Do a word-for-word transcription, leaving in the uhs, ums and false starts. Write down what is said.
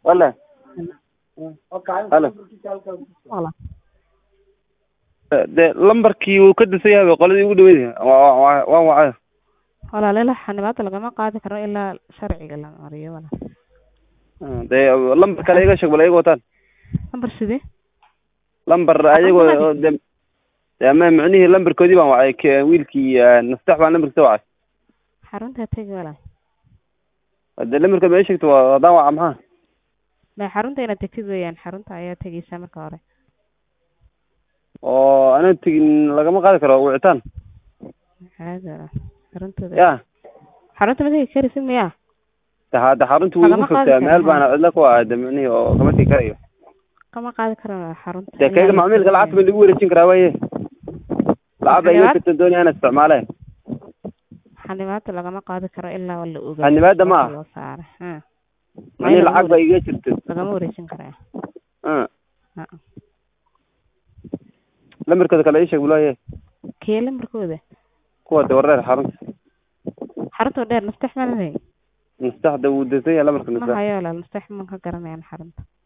ولا هلا والله ده لمبركي وكده سيها قلدي ugu dhaweeyay waan wacay ولا لا xanibaad lagama qaadi karo ilaa sharciga la mariyo wala de lambar kale iga sheeg bal iyaga wataan lambar sidee lambar ayago de ma macnihi lambarkoodii baan wacay wiilkii nastax baan lambarkiisa wacay xarunta tagi wala de lambarka ma sheegto wadaan waca maxaa ma xarunta ina tagtid weeyaan xarunta ayaa tagaysa marka hore oo ana tagin lagama qaadi karo wicitaan hada xarunta ya xarunta ma tagi karaysid miya hada xarunta way ugu fogtaa meel baan cidla ku aad macnihi oo kama tagi karayo kama qaadi karo xarunta de kayga macaamilka lacagta ma lagu wareejin karaa waaye lacagta iga ka doonayaan inaan isticmaalay xanibaad lagama qaadi karo ilaa wala ogaa xanibaad ma loo saaro ha ani lacag bay iga jirto lagama wareejin karaa ha ha lambarkooda kale ii sheeg bulaaye kee lambarkooda kuwa de wareer xarunta xarunta dheer nastax ma leeyahay nastaxda uu desay lambarka nastax ma hayo la nastax ma ka garanayaan xarunta